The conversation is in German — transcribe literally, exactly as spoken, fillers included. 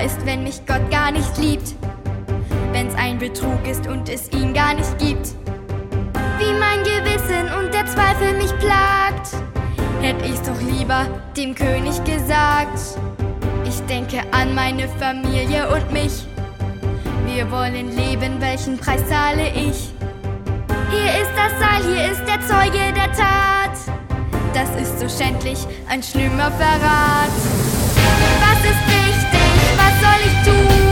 ist, wenn mich Gott gar nicht liebt, wenn's ein Betrug ist und es ihn gar nicht gibt. Wie mein Gewissen und der Zweifel mich plagt, hätt ich's doch lieber dem König gesagt. Ich denke an meine Familie und mich. Wir wollen leben, welchen Preis zahle ich? Hier ist das Seil, hier ist der Zeuge der Tat. Das ist so schändlich, ein schlimmer Verrat. Was ist richtig, was soll ich tun?